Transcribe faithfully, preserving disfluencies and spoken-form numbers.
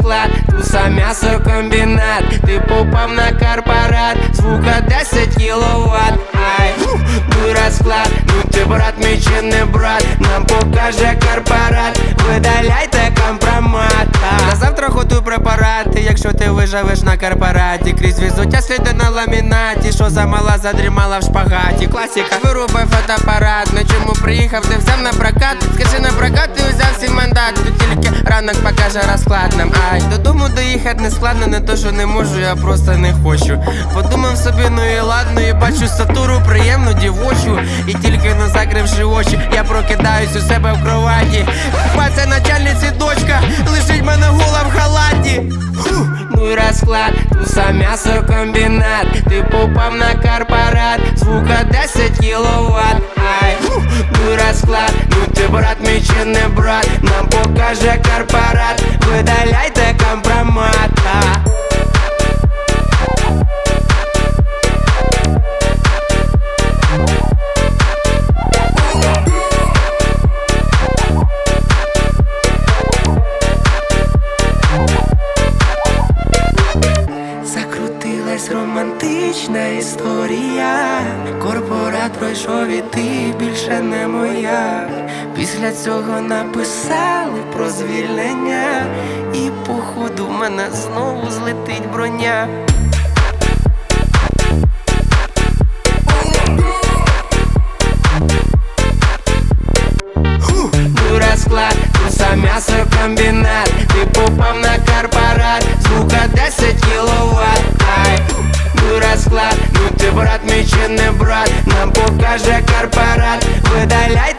розклад, туса м'ясокомбінат, ти попав на корпорат, звука десять кіловат. Ай, ну розклад, ну ти брат мій чи не брат, нам покаже корпорат, видаляйте компромат. На завтра готуй препарати, якщо ти виживеш на корпораті, крізь візуття сліди на ламінаті, що замала задрімала в шпагаті. Класіка, вирубай фотоапарат, на чому приїхав, ти взяв на прокат, скажи на прокат, ти взяв свій мандат, тут тільки ранок покаже розклад нам. Ай, додому доїхати не складно, не то що не можу, я просто не хочу. Подумав собі, ну і ладно, і бачу сатуру приємну дівочу, і тільки не закривши очі, я прокидаюсь у себе в кроваті. Паця начальниці дочка, лишить мене гола в халаті. Фух. Ну і розклад, туса м'ясокомбінат, ти попав на корпорат, звука десять кіловат. Ай, фух. Ну і розклад, ну ти брат мій чи не брат, нам покаже корпорат, видаляйте компромат. Закрутилась романтична історія, корпорат пройшов і ти більше не моя. Після цього написали про звільнення, і походу в мене знову злетить броня. Ну розклад, туса м'ясокомбінат, ти попав на корпорат, звука десять кіловат. Ай, ну розклад, ну ти брат мій чи не брат, нам покаже корпорат, видаляйте